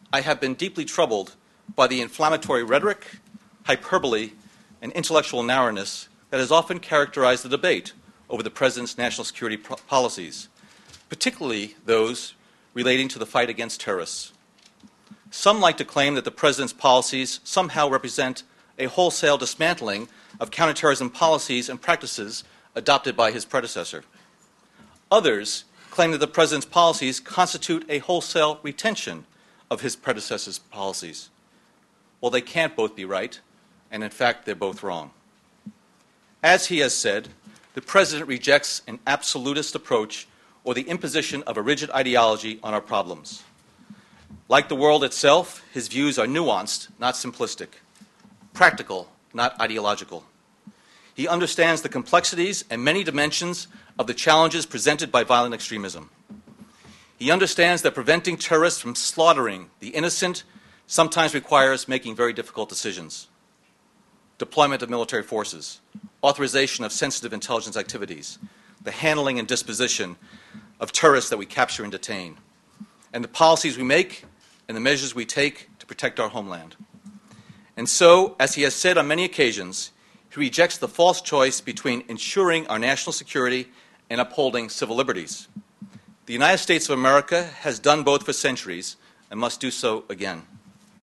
I have been deeply troubled by the inflammatory rhetoric, hyperbole, and intellectual narrowness that has often characterized the debate over the President's national security policies, particularly those relating to the fight against terrorists. Some like to claim that the President's policies somehow represent a wholesale dismantling of counterterrorism policies and practices adopted by his predecessor. Others claim that the President's policies constitute a wholesale retention of his predecessor's policies. Well, they can't both be right, and in fact, they're both wrong. As he has said, the President rejects an absolutist approach or the imposition of a rigid ideology on our problems. Like the world itself, his views are nuanced, not simplistic, practical, not ideological. He understands the complexities and many dimensions of the challenges presented by violent extremism. He understands that preventing terrorists from slaughtering the innocent sometimes requires making very difficult decisions. Deployment of military forces, authorization of sensitive intelligence activities, the handling and disposition of terrorists that we capture and detain, and the policies we make and the measures we take to protect our homeland. And so, as he has said on many occasions, he rejects the false choice between ensuring our national security and upholding civil liberties. The United States of America has done both for centuries and must do so again.